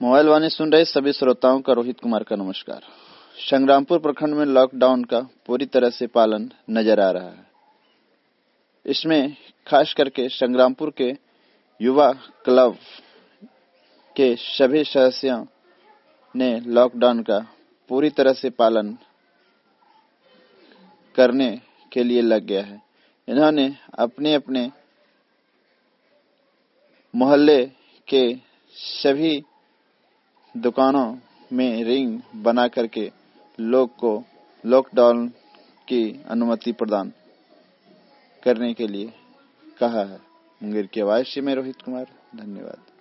Mobile वाणी सुन रहे सभी श्रोताओं का रोहित कुमार का नमस्कार। संग्रामपुर प्रखंड में लॉकडाउन का पूरी तरह से पालन नजर आ रहा है। इसमें खास करके संग्रामपुर के युवा क्लब के सभी सदस्यों ने लॉकडाउन का पूरी तरह से पालन करने के लिए लग गया है। इन्होंने अपने अपने मोहल्ले के सभी दुकानों में रिंग बना करके लोग को लॉकडाउन की अनुमति प्रदान करने के लिए कहा है। मुंगेर की आवाज से मैं रोहित कुमार, धन्यवाद।